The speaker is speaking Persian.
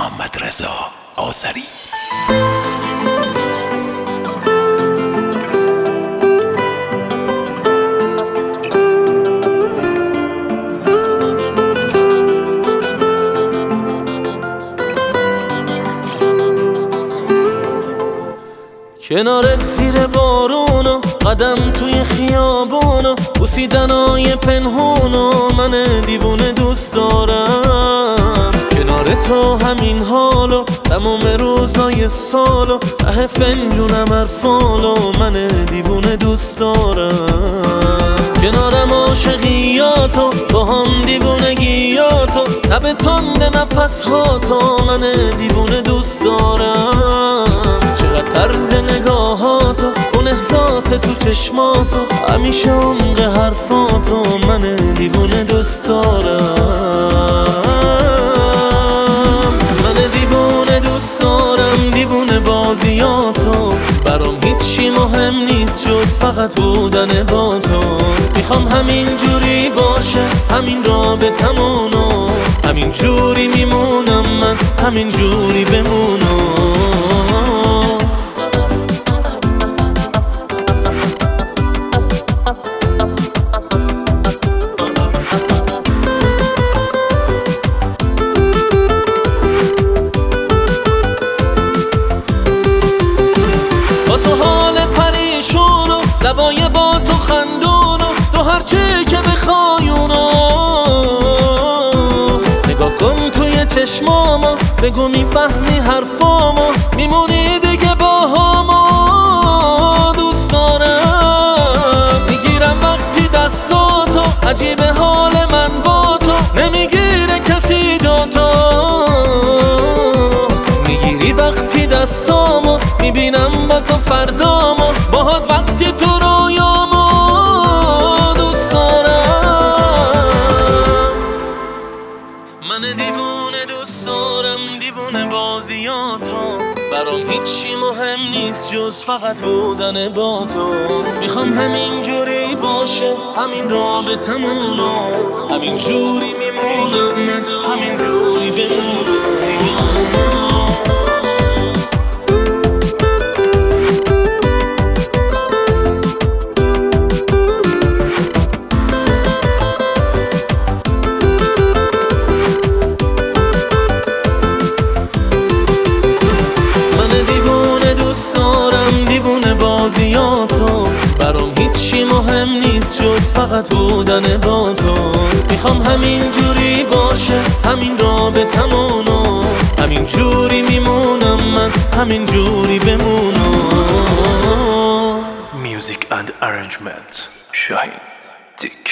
محمدرضا آذری. کنارت زیر بارونو قدم توی خیابونو بوسیدنای پنهونو من دیوونه دوست دارم. کنار تو همین حالو تمام روزای سالو ته فنجونم حرفالو من دیوونه دوست دارم. کنارم عاشقیاتو با هم دیوونگیاتو لب تند نفسهاتو من دیوونه دوست دارم. چقدر طرز نگاهاتو اون احساس تو چشماتو همیشه عمق حرفاتو من دیوونه دوست دارم. من دیوونه دوست دارم، دیوونه بازیاتو برام هیچی مهم نیست جز فقط بودن با تو. میخوام همین جوری باشه همین رابطمونو، همین جوری میمونم من همین جوری بمونم. لبای با تو خندونو تو هرچی که بخوایونو نگاه کن توی چشمامو بگو میفهمی حرفامو میمونی دیگه با همو. دوست دارم میگیرم وقتی دستاتو عجیب حال من با تو نمیگیره کسی جاتو. میگیری وقتی دستامو میبینم با تو فردامو باهات وقتی تو رویامو. دوست دارم من دیوونه دوست دارم، دیوونه بازیاتو برام هیچی مهم نیست جز فقط بودن با تو. میخوام همین جوری باشه همین رابطمونو، همین جوری میمونم من همین جوری بمونم. برام هیچی مهم نیست جز فقط بودن با تو. میخوام همین جوری باشه همین رابطمونو، همین جوری میمونم من همین جوری بمونم. Music and arrangement Shahin Tik.